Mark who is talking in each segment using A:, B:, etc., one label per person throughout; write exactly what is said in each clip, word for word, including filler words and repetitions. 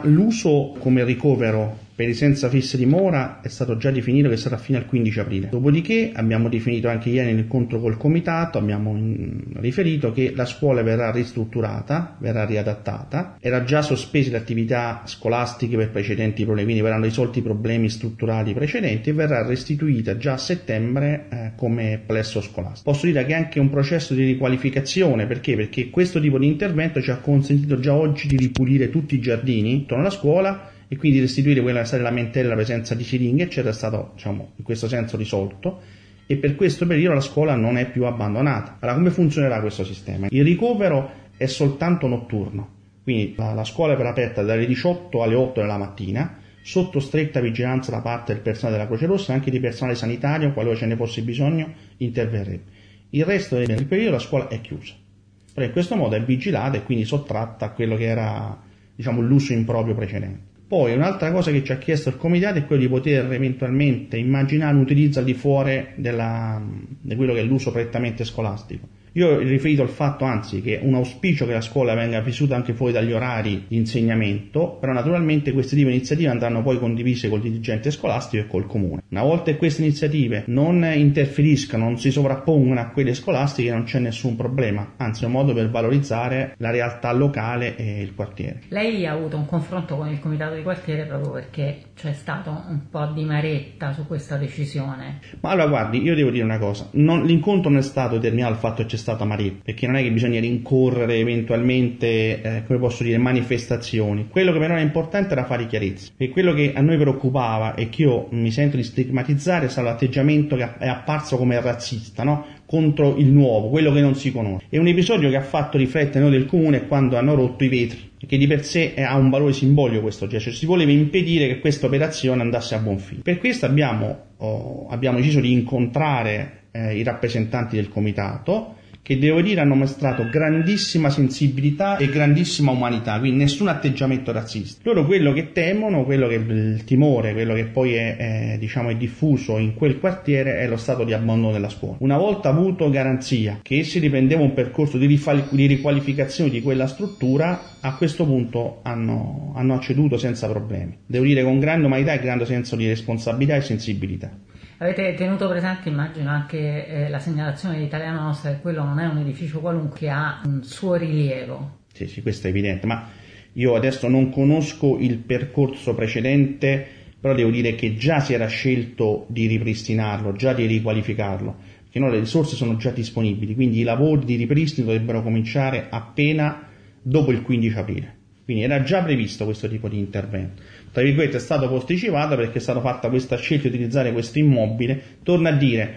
A: L'uso come ricovero per i senza fissa dimora è stato già definito che sarà fino al quindici aprile. Dopodiché abbiamo definito anche ieri nell'incontro col comitato, abbiamo riferito che la scuola verrà ristrutturata, verrà riadattata, era già sospese le attività scolastiche per precedenti problemi, quindi verranno risolti i problemi strutturali precedenti e verrà restituita già a settembre eh, come plesso scolastico. Posso dire che è anche un processo di riqualificazione, perché? Perché questo tipo di intervento ci ha consentito già oggi di ripulire tutti i giardini intorno alla scuola e quindi restituire quella che è stata lamentela, la presenza di siringhe, eccetera, è stato, diciamo, in questo senso risolto, e per questo periodo la scuola non è più abbandonata. Allora, come funzionerà questo sistema? Il ricovero è soltanto notturno, quindi la, la scuola verrà aperta dalle diciotto alle otto della mattina, sotto stretta vigilanza da parte del personale della Croce Rossa e anche di personale sanitario, qualora ce ne fosse bisogno, interverrebbe. Il resto del periodo la scuola è chiusa, però in questo modo è vigilata e quindi sottratta a quello che era, diciamo, l'uso improprio precedente. Poi un'altra cosa che ci ha chiesto il comitato è quello di poter eventualmente immaginare un utilizzo al di fuori della, di quello che è l'uso prettamente scolastico. Io ho riferito al fatto, anzi, che è un auspicio che la scuola venga vissuta anche fuori dagli orari di insegnamento, però naturalmente queste tipo di iniziative andranno poi condivise col dirigente scolastico e col comune. Una volta che queste iniziative non interferiscano, non si sovrappongono a quelle scolastiche, non c'è nessun problema, anzi è un modo per valorizzare la realtà locale e il quartiere.
B: Lei ha avuto un confronto con il comitato di quartiere proprio perché c'è stato un po' di maretta su questa decisione.
A: Ma allora guardi, io devo dire una cosa, non, l'incontro non è stato determinato dal fatto che c'è stata maretta, perché non è che bisogna rincorrere eventualmente, eh, come posso dire, manifestazioni. Quello che però è importante era fare chiarezza, e quello che a noi preoccupava e che io mi sento di stigmatizzare è stato l'atteggiamento che è apparso come razzista, no? Contro il nuovo, quello che non si conosce. È un episodio che ha fatto riflettere noi del comune quando hanno rotto i vetri, che di per sé ha un valore simbolico questo gesto, cioè si voleva impedire che questa operazione andasse a buon fine. Per questo abbiamo, oh, abbiamo deciso di incontrare eh, i rappresentanti del comitato, che devo dire hanno mostrato grandissima sensibilità e grandissima umanità, quindi nessun atteggiamento razzista. Loro quello che temono, quello che il timore, quello che poi è, è, diciamo, è diffuso in quel quartiere è lo stato di abbandono della scuola. Una volta avuto garanzia che essi riprendeva un percorso di, rifal- di riqualificazione di quella struttura, a questo punto hanno, hanno acceduto senza problemi. Devo dire con grande umanità e grande senso di responsabilità e sensibilità.
B: Avete tenuto presente, immagino, anche eh, la segnalazione di Italia Nostra che quello non è un edificio qualunque, che ha un suo rilievo.
A: Sì, sì, questo è evidente, ma io adesso non conosco il percorso precedente, però devo dire che già si era scelto di ripristinarlo, già di riqualificarlo, perché no, le risorse sono già disponibili, quindi i lavori di ripristino dovrebbero cominciare appena dopo il quindici aprile. Quindi era già previsto questo tipo di intervento. Tra virgolette è stato posticipato perché è stata fatta questa scelta di utilizzare questo immobile, torno a dire,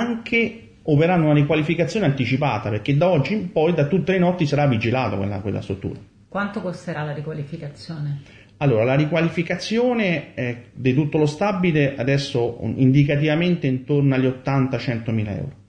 A: anche operando una riqualificazione anticipata, perché da oggi in poi, da tutte le notti, sarà vigilato quella, quella struttura.
B: Quanto costerà la riqualificazione?
A: Allora, la riqualificazione eh, di tutto lo stabile adesso indicativamente intorno agli ottanta-centomila euro.